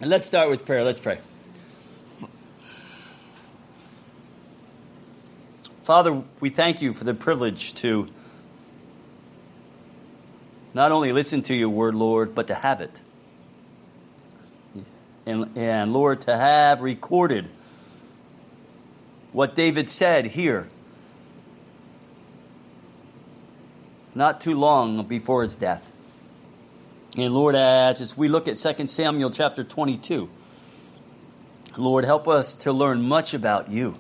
And let's start with prayer. Let's pray. Father, we thank you for the privilege to not only listen to your word, Lord, but to have it. And Lord, to have recorded what David said here not too long before his death. And Lord, as we look at 2 Samuel chapter 22, Lord, help us to learn much about you.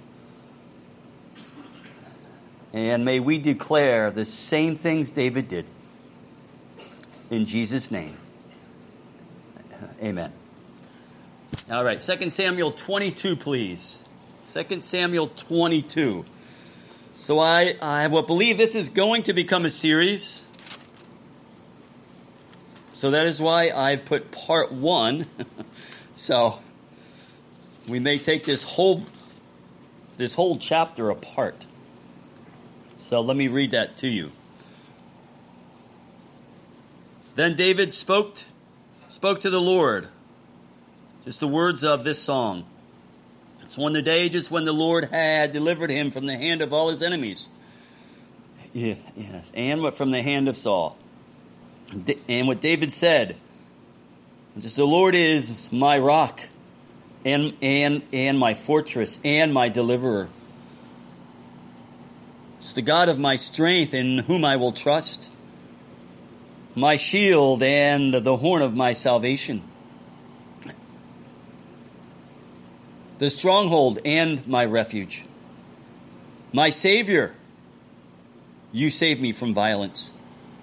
And may we declare the same things David did. In Jesus' name, amen. All right, 2 Samuel 22, please. 2 Samuel 22. So I will believe this is going to become a series. So that is why I put part 1. So we may take this whole chapter apart. So let me read that to you. Then David spoke to the Lord. Just the words of this song. It's on the day just when the Lord had delivered him from the hand of all his enemies. Yes, and from the hand of Saul. And what David said, just the Lord is my rock and my fortress and my deliverer. It's the God of my strength in whom I will trust. My shield and the horn of my salvation. The stronghold and my refuge. My Savior, you save me from violence.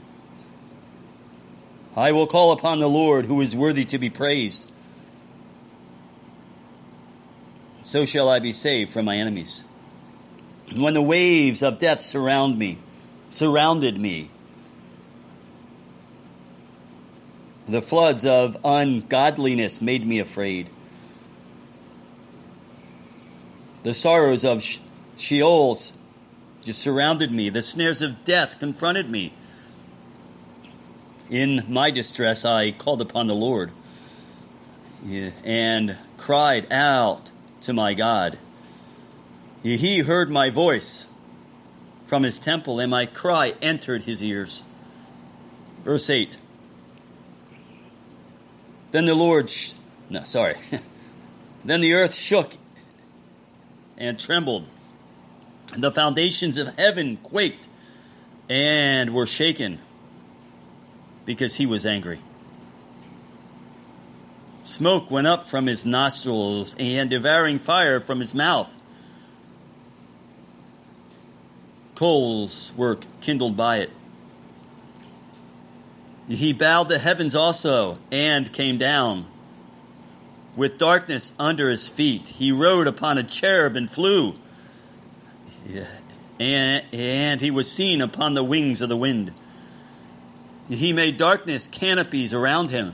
I will call upon the Lord who is worthy to be praised. So shall I be saved from my enemies. When the waves of death surrounded me, the floods of ungodliness made me afraid. The sorrows of Sheol just surrounded me. The snares of death confronted me. In my distress, I called upon the Lord and cried out to my God. He heard my voice from his temple, and my cry entered his ears. Verse 8. Then the earth shook and trembled, and the foundations of heaven quaked and were shaken, because he was angry. Smoke went up from his nostrils, and devouring fire from his mouth. Coals were kindled by it. He bowed the heavens also, and came down. With darkness under his feet, he rode upon a cherub and flew. And he was seen upon the wings of the wind. He made darkness canopies around him.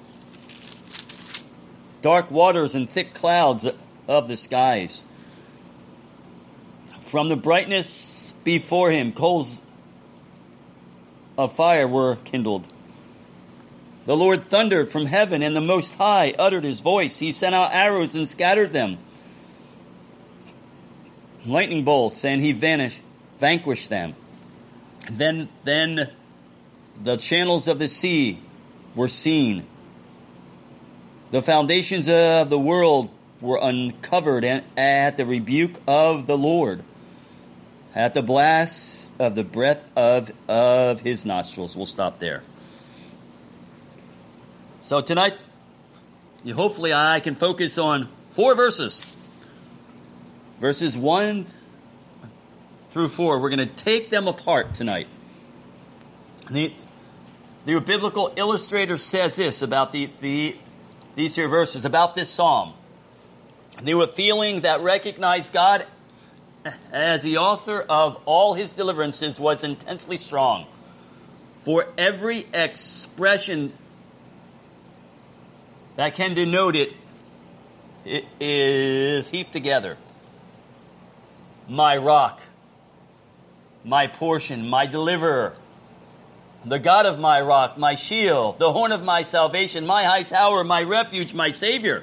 Dark waters and thick clouds of the skies. From the brightness before him, coals of fire were kindled. The Lord thundered from heaven, and the Most High uttered his voice. He sent out arrows and scattered them. Lightning bolts, and he vanquished them. Then the channels of the sea were seen. The foundations of the world were uncovered at the rebuke of the Lord, at the blast of the breath of his nostrils. We'll stop there. So tonight, hopefully I can focus on 4 verses. Verses 1 through 4. We're going to take them apart tonight. The biblical illustrator says this about these here verses, about this psalm. They were feeling that recognized God as the author of all his deliverances was intensely strong. For every expression that can denote it is heaped together. My rock, my portion, my deliverer, the God of my rock, my shield, the horn of my salvation, my high tower, my refuge, my Savior.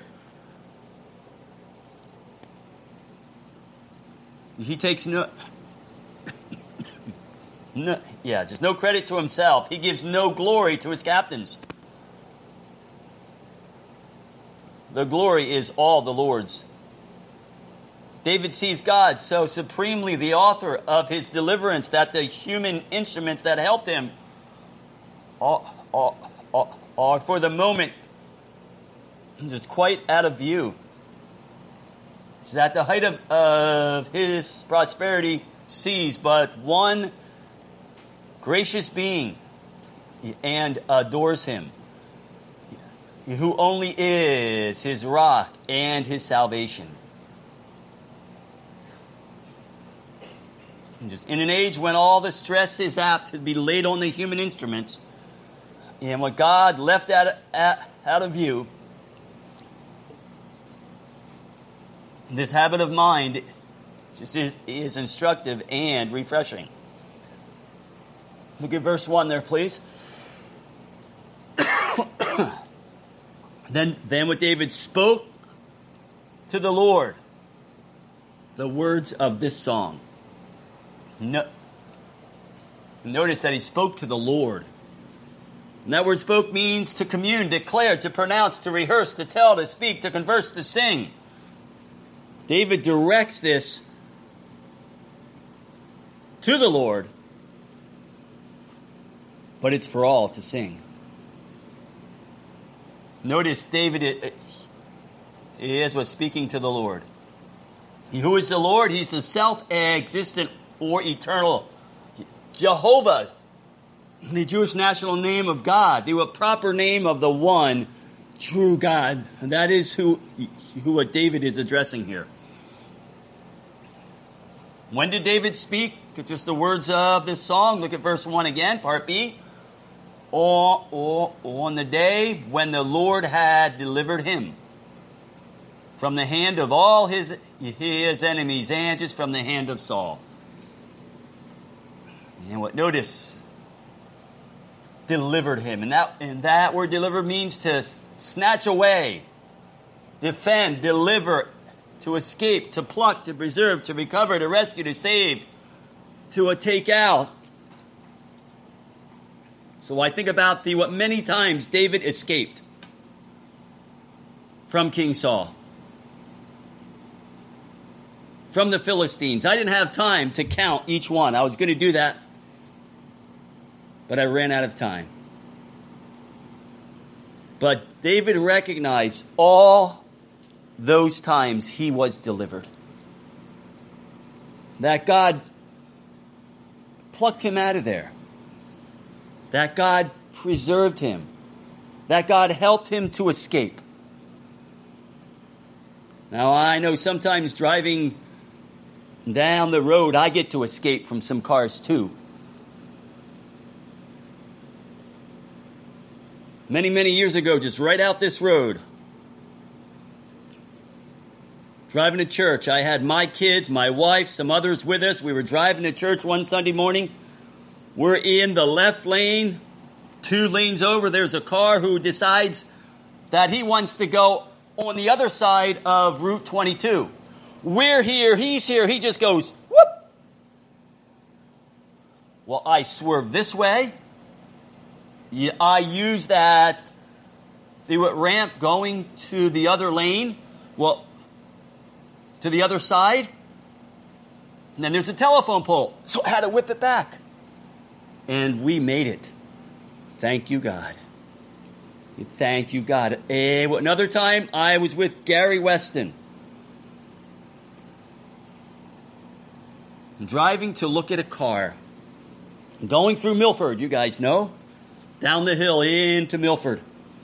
He takes just no credit to himself. He gives no glory to his captains. The glory is all the Lord's. David sees God so supremely the author of his deliverance that the human instruments that helped him are for the moment just quite out of view. He's at the height of his prosperity sees but one gracious being and adores him, who only is his rock and his salvation. And just in an age when all the stress is apt to be laid on the human instruments, and what God left out of view, this habit of mind just is instructive and refreshing. Look at verse 1 there, please. Then what David spoke to the Lord, the words of this song. Notice that he spoke to the Lord. And that word spoke means to commune, declare, to pronounce, to rehearse, to tell, to speak, to converse, to sing. David directs this to the Lord, but it's for all to sing. Notice David was speaking to the Lord. Who is the Lord? He's the self-existent or eternal Jehovah, the Jewish national name of God, the proper name of the one true God. And that is who what David is addressing here. When did David speak? It's just the words of this song. Look at verse 1 again, part B. On the day when the Lord had delivered him from the hand of all his enemies and just from the hand of Saul. And notice, delivered him. And that word deliver means to snatch away, defend, deliver, to escape, to pluck, to preserve, to recover, to rescue, to save, to take out. So I think about what many times David escaped from King Saul, from the Philistines. I didn't have time to count each one. I was going to do that, but I ran out of time. But David recognized all those times he was delivered. That God plucked him out of there. That God preserved him. That God helped him to escape. Now, I know sometimes driving down the road, I get to escape from some cars too. Many, many years ago, just right out this road, driving to church, I had my kids, my wife, some others with us. We were driving to church one Sunday morning. We're in the left lane. 2 lanes over, there's a car who decides that he wants to go on the other side of Route 22. We're here, he's here, he just goes, whoop! Well, I swerve this way. I use the ramp going to the other lane. Well, to the other side. And then there's a telephone pole. So I had to whip it back. And we made it. Thank you, God. Thank you, God. Another time, I was with Gary Weston. Driving to look at a car. Going through Milford, you guys know. Down the hill into Milford.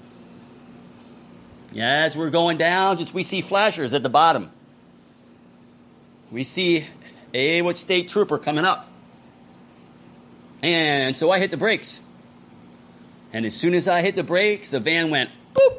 Yeah, as we're going down, we see flashers at the bottom. We see a state trooper coming up. And so I hit the brakes. And as soon as I hit the brakes, the van went boop.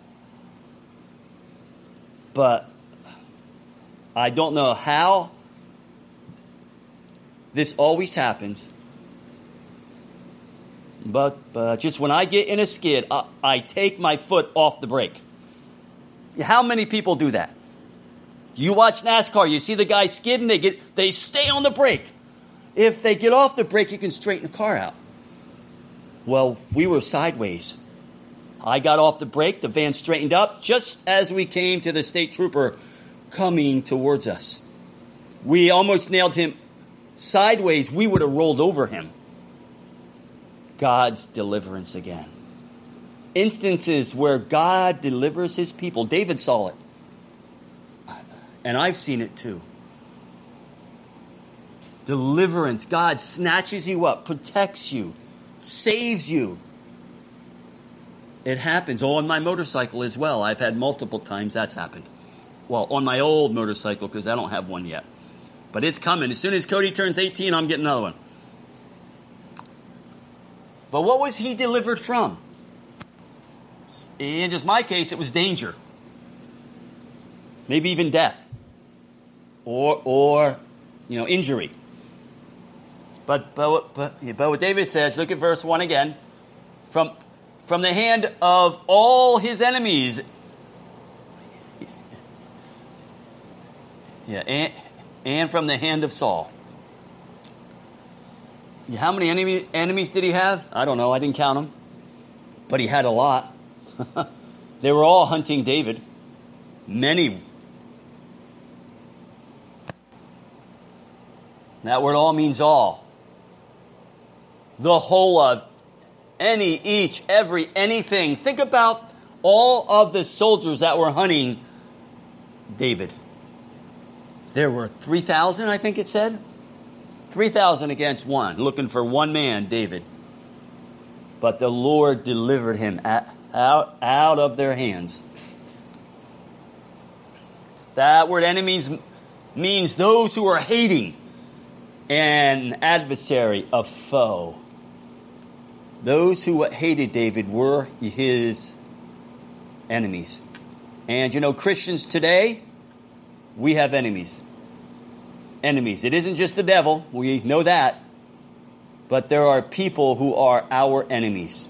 But I don't know how this always happens. But just when I get in a skid, I take my foot off the brake. How many people do that? You watch NASCAR, you see the guy skidding, they stay on the brake. If they get off the brake, you can straighten the car out. Well, we were sideways. I got off the brake, the van straightened up, just as we came to the state trooper coming towards us. We almost nailed him sideways. We would have rolled over him. God's deliverance again. Instances where God delivers his people. David saw it. And I've seen it too. Deliverance. God snatches you up, protects you, saves you. It happens. On my motorcycle as well. I've had multiple times that's happened. Well, on my old motorcycle, because I don't have one yet. But it's coming. As soon as Cody turns 18, I'm getting another one. But what was he delivered from? In just my case, it was danger. Maybe even death. Or injury. But what David says, look at verse 1 again. From the hand of all his enemies. Yeah, and from the hand of Saul. How many enemies did he have? I don't know. I didn't count them. But he had a lot. They were all hunting David. Many. That word all means all. The whole of. Any, each, every, anything. Think about all of the soldiers that were hunting David. There were 3,000, I think it said. 3,000 against one, looking for one man, David. But the Lord delivered him out of their hands. That word enemies means those who are hating. An adversary, a foe. Those who hated David were his enemies. And Christians today, we have enemies. Enemies. It isn't just the devil. We know that. But there are people who are our enemies.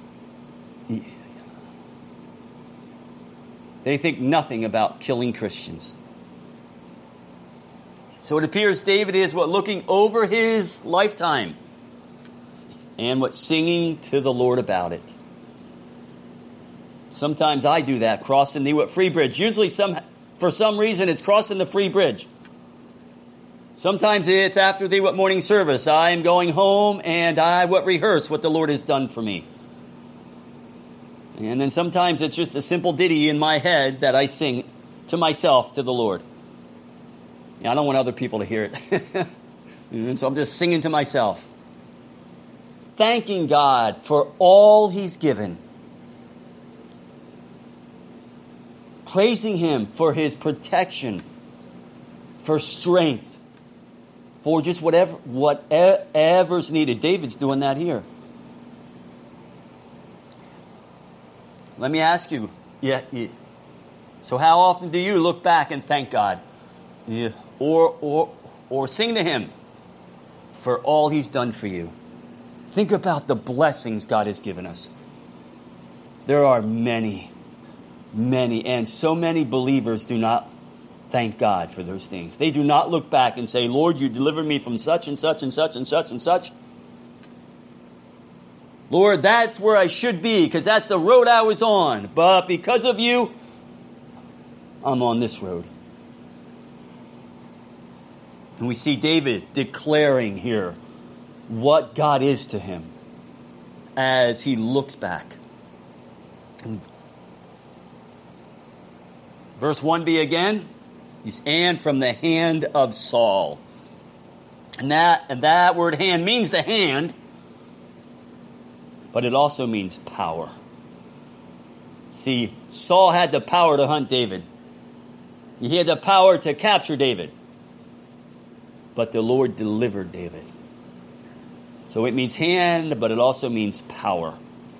They think nothing about killing Christians. So it appears David is looking over his lifetime and singing to the Lord about it. Sometimes I do that, crossing the Free Bridge. Usually for some reason it's crossing the Free Bridge. Sometimes it's after the morning service. I am going home and I rehearse what the Lord has done for me. And then sometimes it's just a simple ditty in my head that I sing to myself, to the Lord. I don't want other people to hear it. And so I'm just singing to myself. Thanking God for all he's given. Praising him for his protection, for strength, for just whatever's needed. David's doing that here. Let me ask you, so how often do you look back and thank God? Or sing to him for all he's done for you? Think about the blessings God has given us. There are many, and so many believers do not thank God for those things. They do not look back and say, Lord, you delivered me from such and such and such and such and such. Lord, that's where I should be because that's the road I was on. But because of you, I'm on this road. And we see David declaring here what God is to him as he looks back. Verse 1b again, and from the hand of Saul. And that word hand means the hand, but it also means power. See, Saul had the power to hunt David. He had the power to capture David. But the Lord delivered David. So it means hand, but it also means power.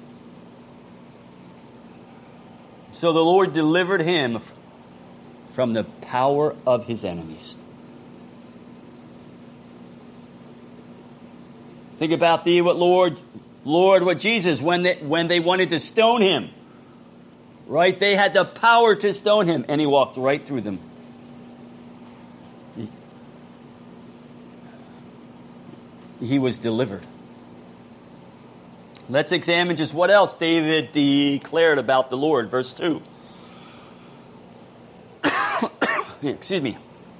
So the Lord delivered him from the power of his enemies. Think about thee, what Lord Lord with Jesus when they wanted to stone him. Right? They had the power to stone him, and he walked right through them. He was delivered. Let's examine just what else David declared about the Lord. Verse 2. Excuse me.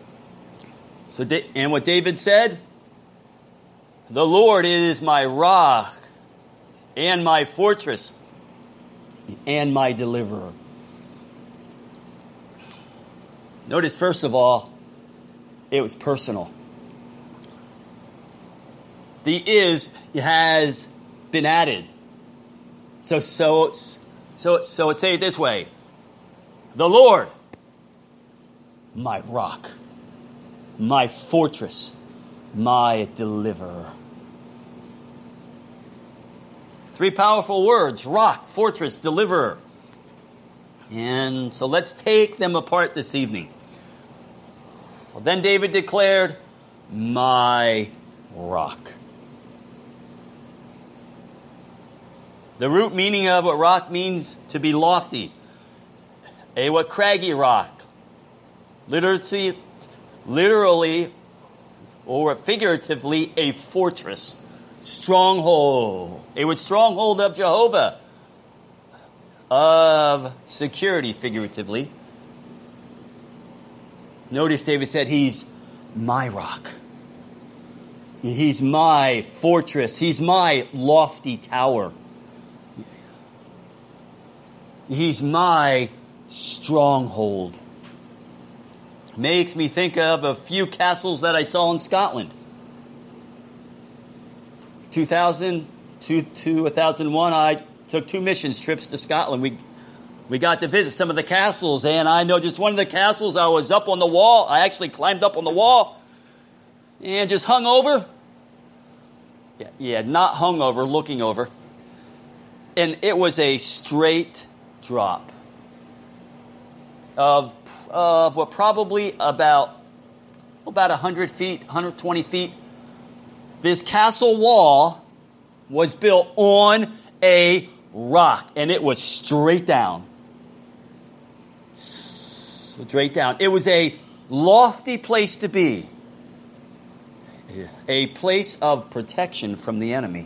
And what David said, the Lord is my rock and my fortress and my deliverer. Notice, first of all, it was personal. The is has been added. So say it this way. The Lord, my rock, my fortress, my deliverer. Three powerful words: rock, fortress, deliverer. And so let's take them apart this evening. Well, then David declared, my rock. The root meaning of what rock means to be lofty. What craggy rock. Literally or figuratively, a fortress. Stronghold. A stronghold of Jehovah. Of security, figuratively. Notice David said, he's my rock. He's my fortress. He's my lofty tower. He's my stronghold. Makes me think of a few castles that I saw in Scotland. 2000 to 2001, I took 2 missions trips to Scotland. We got to visit some of the castles, and I know just one of the castles, I was up on the wall. I actually climbed up on the wall and just hung over. Yeah, not hung over, looking over. And it was a straight drop of what probably about 100 feet, 120 feet. This castle wall was built on a rock, and it was straight down. Straight down. It was a lofty place to be. A place of protection from the enemy.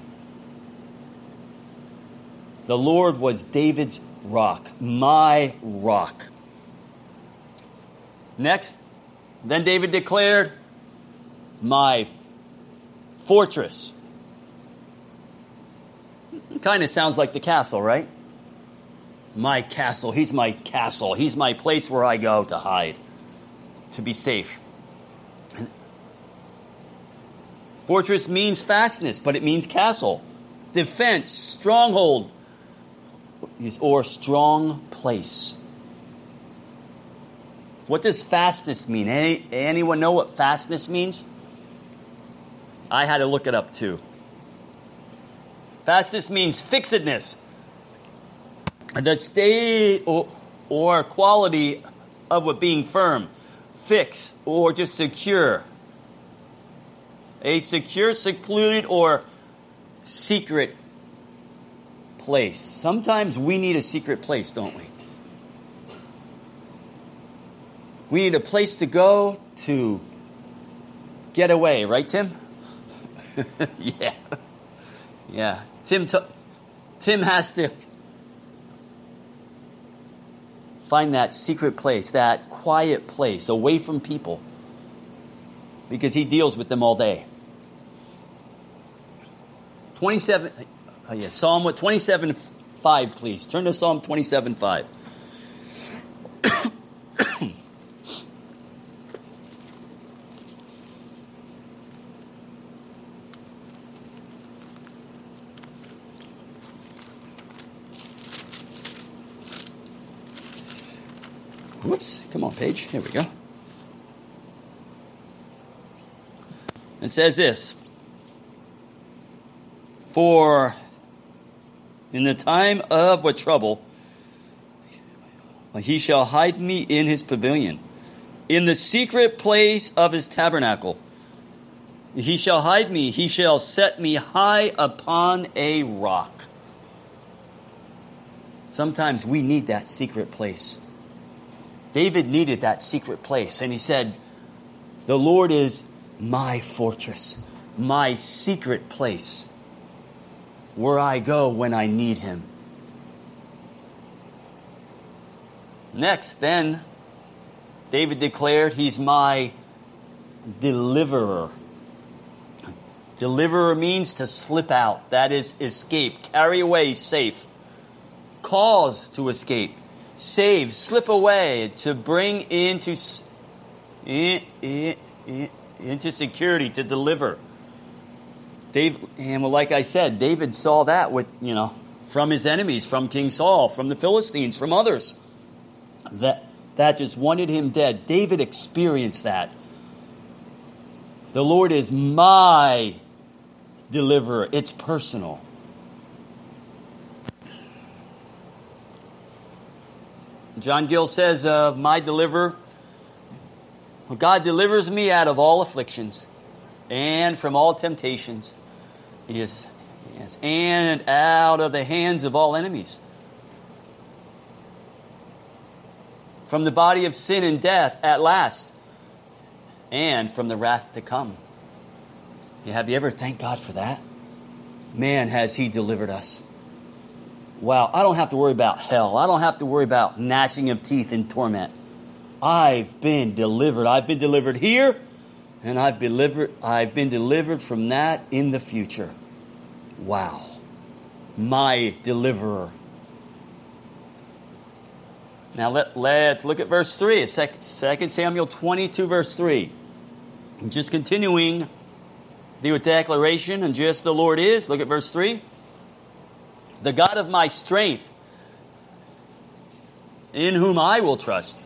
The Lord was David's rock, my rock. Next, then David declared, my fortress. Kind of sounds like the castle, right? My castle. He's my castle. He's my place where I go to hide, to be safe. Fortress means fastness, but it means castle, defense, stronghold, or strong place. What does fastness mean? Anyone know what fastness means? I had to look it up too. Fastness means fixedness. The state or quality of it being firm, fixed, or just secure. A secure, secluded, or secret place. Sometimes we need a secret place, don't we? We need a place to go to get away, right, Tim? Yeah. Tim has to find that secret place, that quiet place, away from people, because he deals with them all day. Psalm 27:5, please. Turn to Psalm 27:5. Whoops, come on, page. Here we go. It says this: for in the time of what trouble, he shall hide me in his pavilion, in the secret place of his tabernacle. He shall hide me. He shall set me high upon a rock. Sometimes we need that secret place. David needed that secret place. And he said, the Lord is my fortress, my secret place, where I go when I need him. Next, then, David declared, he's my deliverer. Deliverer means to slip out. That is, escape, carry away, safe. Cause to escape. Save, slip away, to bring into security, to deliver. And like I said, David saw that from his enemies, from King Saul, from the Philistines, from others. That just wanted him dead. David experienced that. The Lord is my deliverer. It's personal. John Gill says of my deliverer, God delivers me out of all afflictions and from all temptations. Yes, and out of the hands of all enemies. From the body of sin and death at last, and from the wrath to come. Have you ever thanked God for that? Man, has he delivered us. Wow, I don't have to worry about hell. I don't have to worry about gnashing of teeth and torment. I've been delivered. I've been delivered here, and I've been delivered from that in the future. Wow. My deliverer. Now let's look at verse 3. 2 Samuel 22, verse 3. And just continuing the declaration, and just the Lord is. Look at verse 3. The God of my strength, in whom I will trust.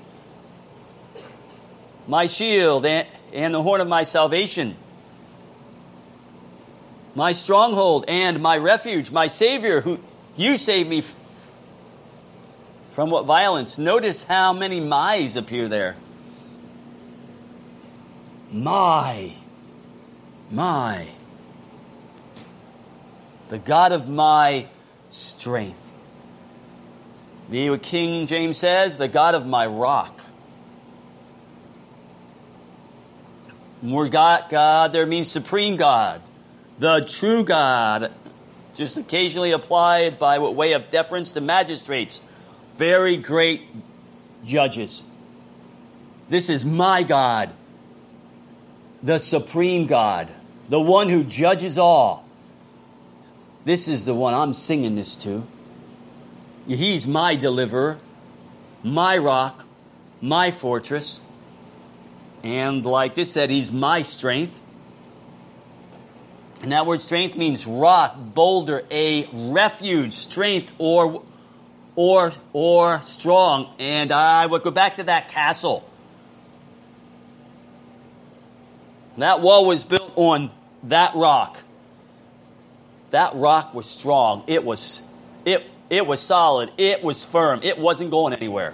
My shield and the horn of my salvation. My stronghold and my refuge, my Savior, who you saved me from what violence? Notice how many my's appear there. My. The God of my strength. What King James says, the God of my rock. The word God there means supreme God, the true God, just occasionally applied by way of deference to magistrates, very great judges. This is my God, the supreme God, the one who judges all. This is the one I'm singing this to. He's my deliverer, my rock, my fortress. And like this said, he's my strength. And that word strength means rock, boulder, a refuge, strength, or strong. And I would go back to that castle. That wall was built on that rock. That rock was strong. It was solid. It was firm. It wasn't going anywhere.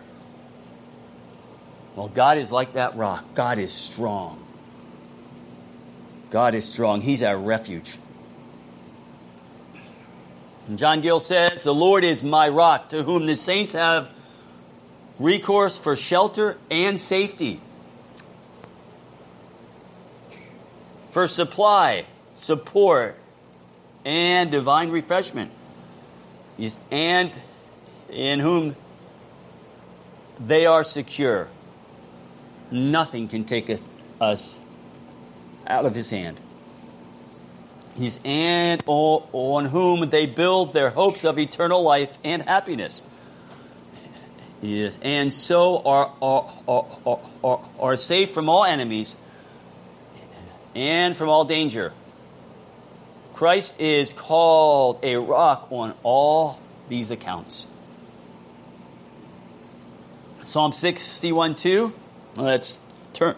Well, God is like that rock. God is strong. God is strong. He's our refuge. And John Gill says, the Lord is my rock, to whom the saints have recourse for shelter and safety. For supply, support, and divine refreshment. And in whom they are secure. Nothing can take us out of his hand. And on whom they build their hopes of eternal life and happiness. Yes, and so are safe from all enemies and from all danger. Christ is called a rock on all these accounts. Psalm 61:2. Let's turn.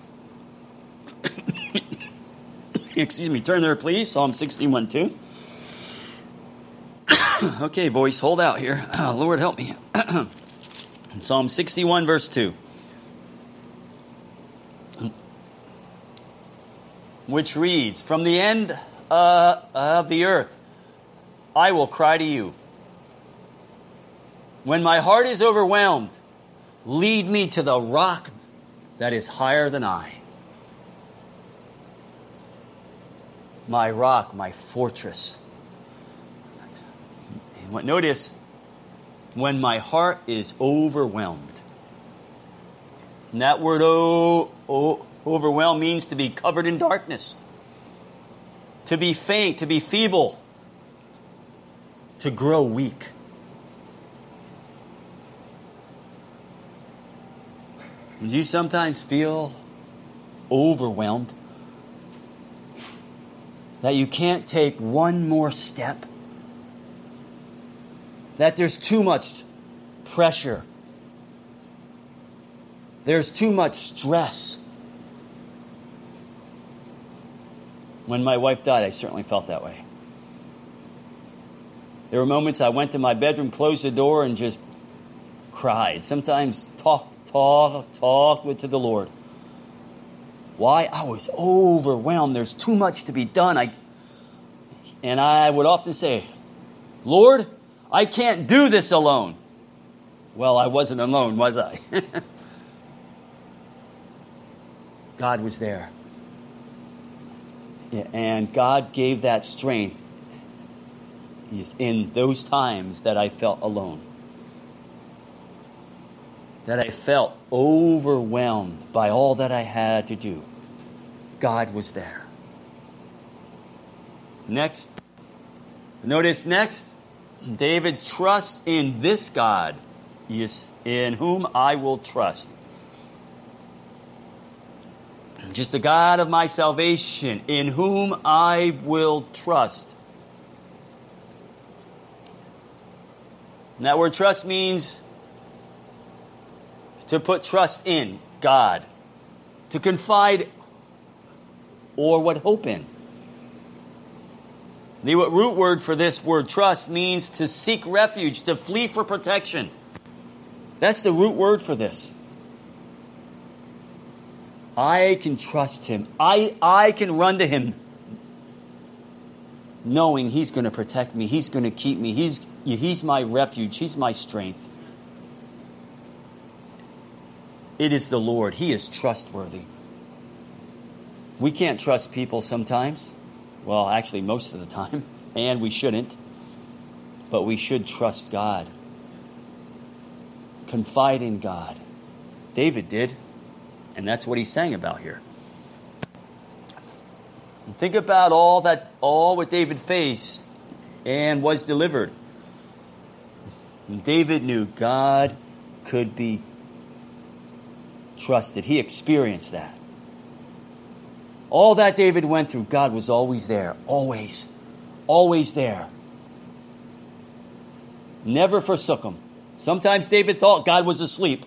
Turn there, please. Psalm 61:2. Okay, voice, hold out here. Lord, help me. Psalm 61, verse 2. which reads, "From the end of the earth, I will cry to you. When my heart is overwhelmed, lead me to the rock that is higher than I. My rock, my fortress." Notice, when my heart is overwhelmed. And that word overwhelmed means to be covered in darkness, to be faint, to be feeble, to grow weak. Do you sometimes feel overwhelmed? That you can't take one more step? That there's too much pressure? There's too much stress? When my wife died, I certainly felt that way. There were moments I went to my bedroom, closed the door, and just cried. Sometimes talked to the Lord. Why? I was overwhelmed. There's too much to be done. And I would often say, "Lord, I can't do this alone." Well, I wasn't alone, was I? God was there. And God gave that strength in those times that I felt alone. That I felt overwhelmed by all that I had to do. God was there. Next. Notice next, David trusts in this God, in whom I will trust. Just the God of my salvation, in whom I will trust. And that word trust means to put trust in God, to confide or what hope in. The root word for this word trust means to seek refuge, to flee for protection. That's the root word for this. I can trust him. I can run to him knowing he's going to protect me. He's going to keep me. He's my refuge. He's my strength. It is the Lord. He is trustworthy. We can't trust people sometimes. Well, actually, most of the time. And we shouldn't. But we should trust God. Confide in God. David did. And that's what he's saying about here. Think about all what David faced and was delivered. David knew God could be trusted. He experienced that. All that David went through, God was always there. Always. Always there. Never forsook him. Sometimes David thought God was asleep.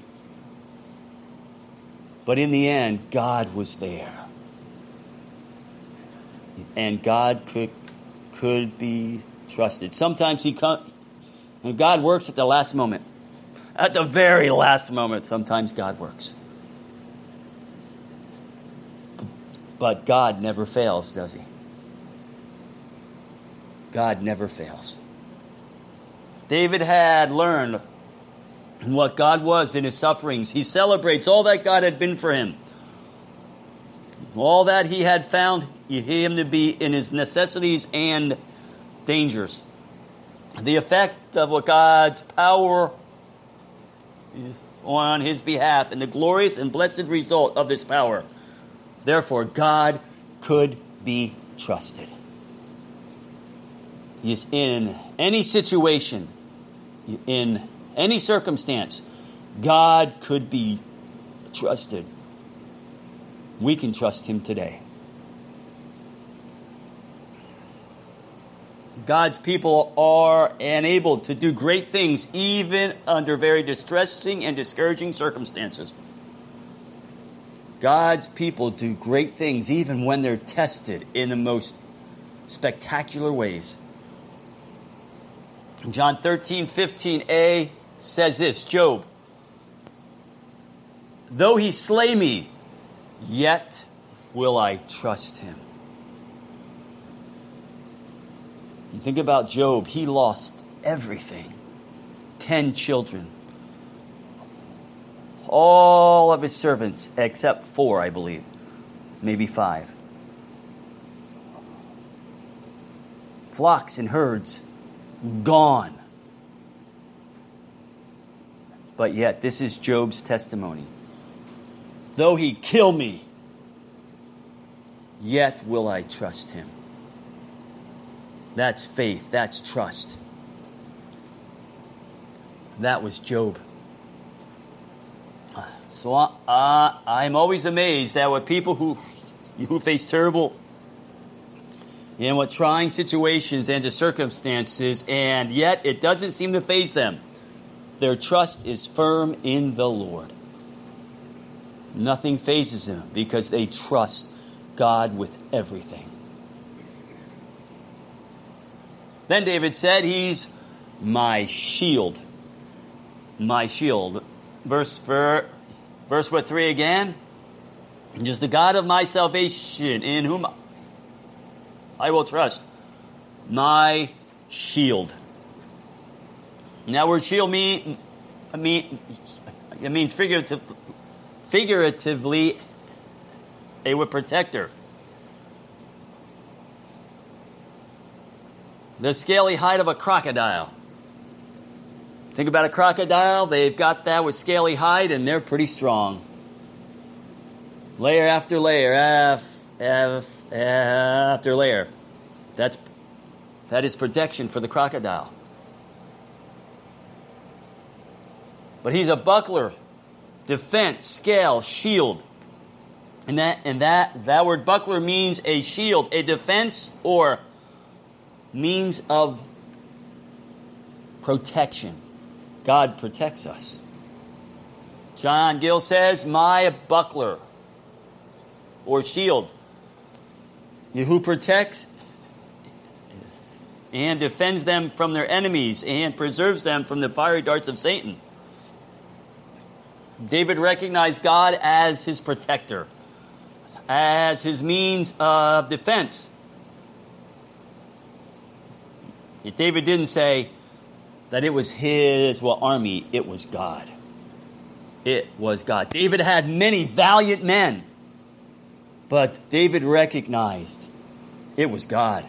But in the end, God was there. And God could be trusted. Sometimes and God works at the last moment. At the very last moment, sometimes God works. But God never fails, does he? God never fails. David had learned what God was in his sufferings. He celebrates all that God had been for him. All that he had found him to be in his necessities and dangers. The effect of what God's power on his behalf and the glorious and blessed result of this power. Therefore, God could be trusted. He is in any situation, in any circumstance, God could be trusted. We can trust him today. God's people are enabled to do great things even under very distressing and discouraging circumstances. God's people do great things even when they're tested in the most spectacular ways. John 13:15a says this, Job, "Though he slay me, yet will I trust him." And think about Job. He lost everything. 10 children. All of his servants, except 4, I believe. Maybe 5. Flocks and herds gone. But yet, this is Job's testimony. Though he kill me, yet will I trust him. That's faith. That's trust. That was Job. So I'm always amazed at what people who face terrible and what trying situations and circumstances, and yet it doesn't seem to faze them. Their trust is firm in the Lord. Nothing fazes them because they trust God with everything. Then David said, he's my shield. My shield. Verse 3 again. Just the God of my salvation, in whom I will trust. My shield. And that word shield it means figuratively a protector. The scaly hide of a crocodile. Think about a crocodile. They've got that with scaly hide, and they're pretty strong. Layer after layer, after layer. That is protection for the crocodile. But he's a buckler, defense, scale, shield. And that word buckler means a shield, a defense, or means of protection. God protects us. John Gill says, my buckler or shield, who protects and defends them from their enemies and preserves them from the fiery darts of Satan. David recognized God as his protector, as his means of defense. David didn't say that it was his army, it was God. It was God. David had many valiant men, but David recognized it was God.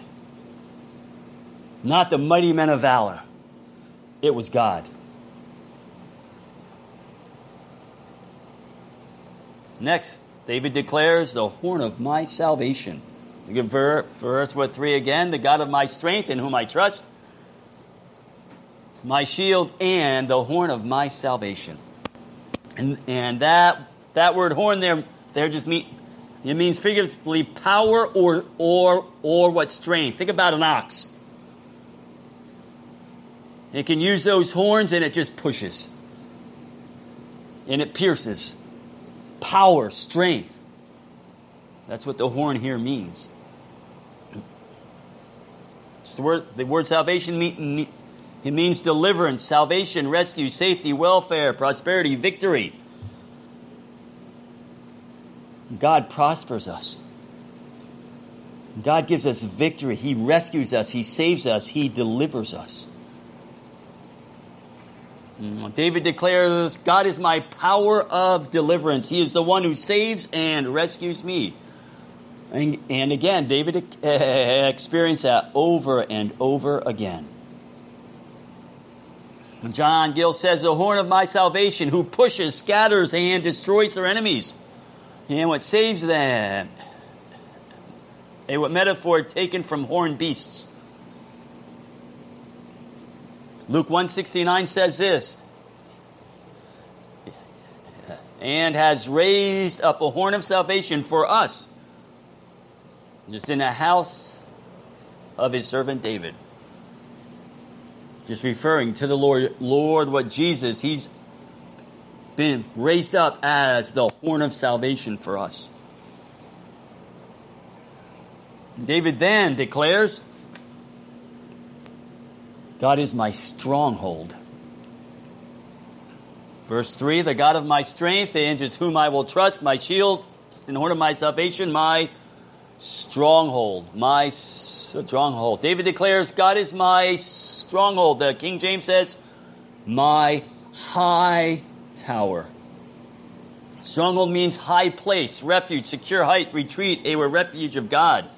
Not the mighty men of valor. It was God. Next, David declares the horn of my salvation. Look at verse 3 again. The God of my strength in whom I trust. My shield and the horn of my salvation. And that word horn there just means figuratively power or what strength. Think about an ox. It can use those horns and it just pushes. And it pierces. Power, strength. That's what the horn here means. The word salvation it means deliverance, salvation, rescue, safety, welfare, prosperity, victory. God prospers us. God gives us victory. He rescues us. He saves us. He delivers us. David declares, God is my power of deliverance. He is the one who saves and rescues me. And again, David experienced that over and over again. John Gill says, the horn of my salvation, who pushes, scatters, and destroys their enemies. And what saves them. A metaphor taken from horned beasts. Luke 1:69 says this, and has raised up a horn of salvation for us, just in the house of his servant David. Just referring to the Lord, what Jesus, he's been raised up as the horn of salvation for us. David then declares, God is my stronghold. Verse 3, the God of my strength, and just whom I will trust, my shield, and horn of my salvation, my stronghold. My stronghold. David declares, God is my stronghold. The King James says, my high tower. Stronghold means high place, refuge, secure height, retreat, a refuge of God.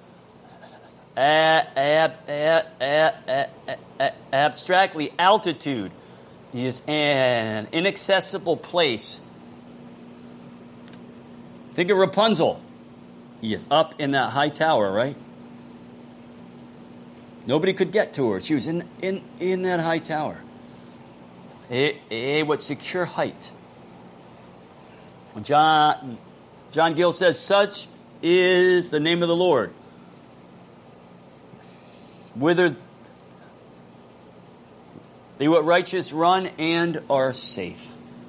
Abstractly, altitude is an inaccessible place. Think of Rapunzel. He is up in that high tower, right? Nobody could get to her. She was in that high tower. What secure height. John Gill says, such is the name of the Lord. Whither the righteous run and are safe.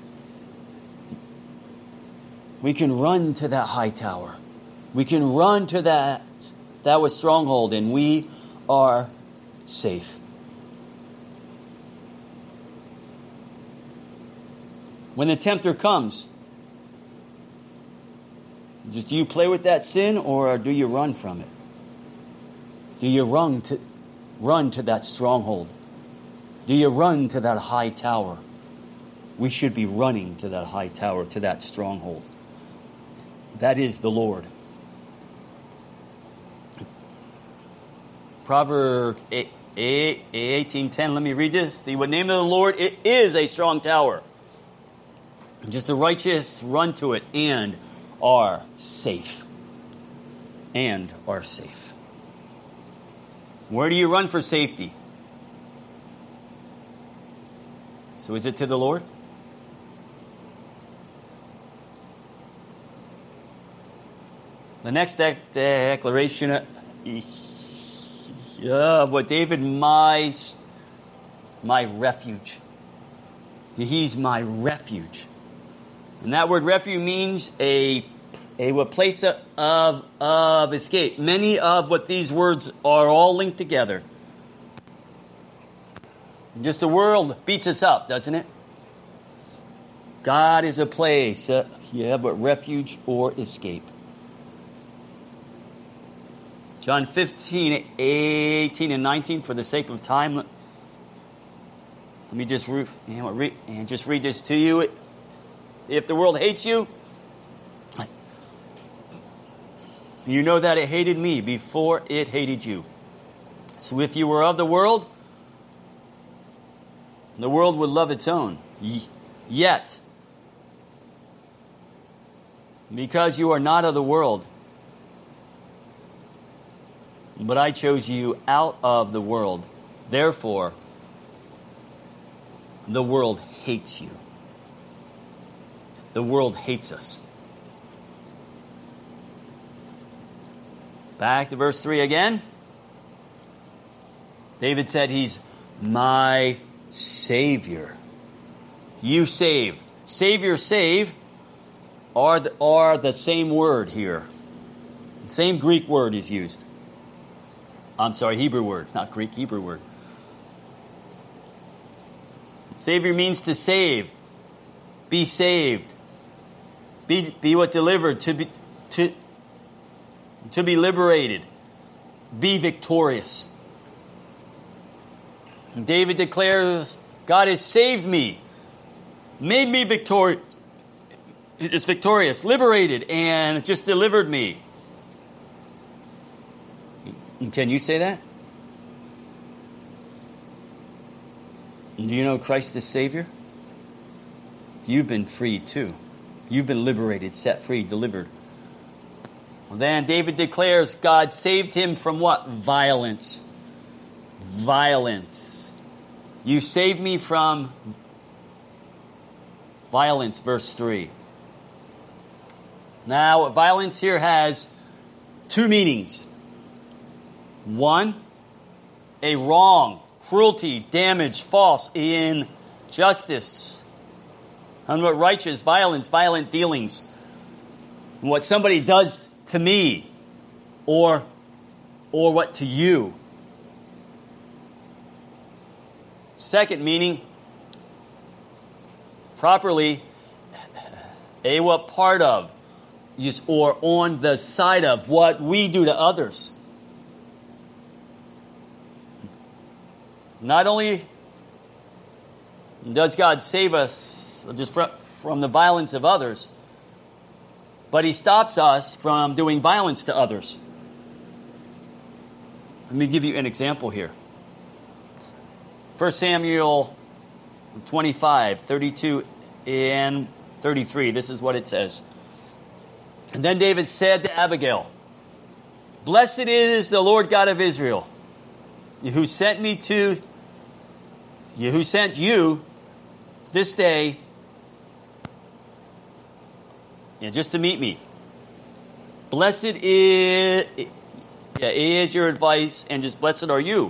We can run to that high tower. We can run to that was stronghold, and we are safe. When the tempter comes, just do you play with that sin, or do you run from it? Do you run to that stronghold? Do you run to that high tower? We should be running to that high tower, to that stronghold. That is the Lord. Proverbs 18:10. Let me read this. The name of the Lord, it is a strong tower. Just the righteous run to it and are safe. And are safe. Where do you run for safety? So is it to the Lord? The next declaration of what David, my refuge. He's my refuge. And that word refuge means a place of escape. Many of what these words are all linked together. Just the world beats us up, doesn't it? God is a place, but refuge or escape. John 15, 18, and 19, for the sake of time, let me just read this to you. If the world hates you, you know that it hated me before it hated you. So if you were of the world would love its own. Yet, because you are not of the world, but I chose you out of the world, therefore, the world hates you. The world hates us. Back to verse 3 again. David said, he's my Savior. You save. Savior, save are the same word here. The same Greek word is used. I'm sorry, Hebrew word, not Greek, Hebrew word. Savior means to save, be saved, be what delivered, to be liberated, be victorious. And David declares, God has saved me, made me victorious, liberated, and just delivered me. Can you say that? Do you know Christ is Savior? You've been free too. You've been liberated, set free, delivered. Well, then David declares God saved him from what? Violence. Violence. You saved me from violence, verse 3. Now, violence here has two meanings. One, a wrong, cruelty, damage, false, injustice. And what righteous, violence, violent dealings. What somebody does to me or what to you. Second meaning, properly, a what part of or on the side of what we do to others. Not only does God save us just from the violence of others, but he stops us from doing violence to others. Let me give you an example here. 1 Samuel 25, 32 and 33. This is what it says. And then David said to Abigail, "Blessed is the Lord God of Israel, who sent you this day just to meet me. Blessed is your advice, and just blessed are you,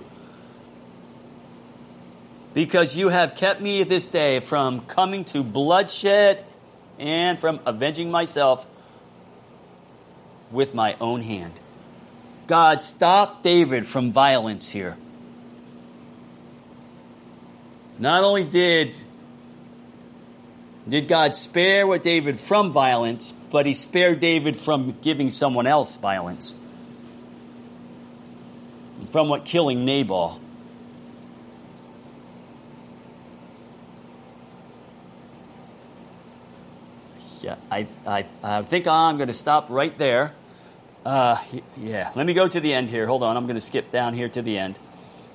because you have kept me this day from coming to bloodshed and from avenging myself with my own hand." God stopped David from violence here. Not only did God spare David from violence, but he spared David from giving someone else violence. From killing Nabal. Yeah, I think I'm going to stop right there. Let me go to the end here. Hold on, I'm going to skip down here to the end.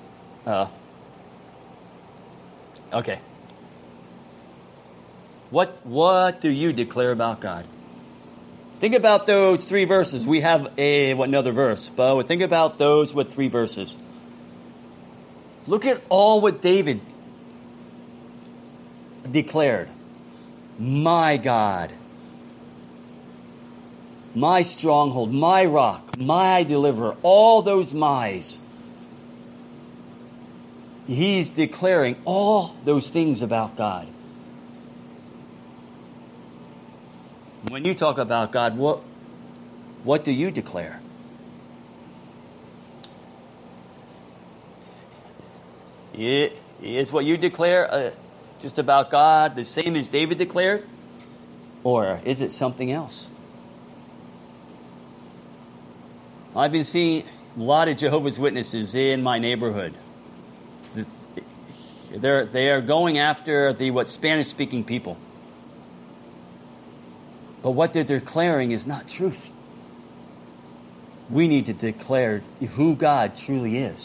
Okay. What do you declare about God? Think about those 3 verses. We have another verse, but think about those with 3 verses. Look at all what David declared. My God, my stronghold, my rock, my deliverer, all those my's. He's declaring all those things about God. When you talk about God, what do you declare? Is what you declare just about God the same as David declared? Or is it something else? I've been seeing a lot of Jehovah's Witnesses in my neighborhood. They are going after the Spanish-speaking people. But what they're declaring is not truth. We need to declare who God truly is.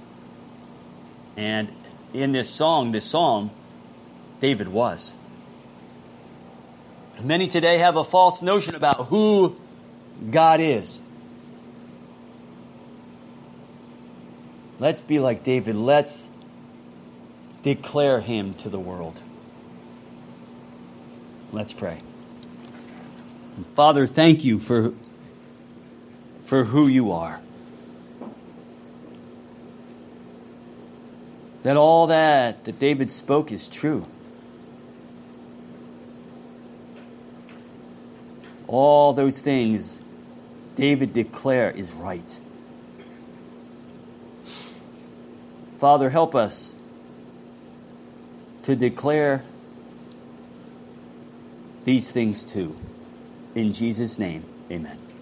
And in this psalm, David was. Many today have a false notion about who God is. Let's be like David. Let's declare him to the world. Let's pray. Father, thank you for who you are. That all that David spoke is true. All those things David declared is right. Father, help us to declare these things too. In Jesus' name, amen.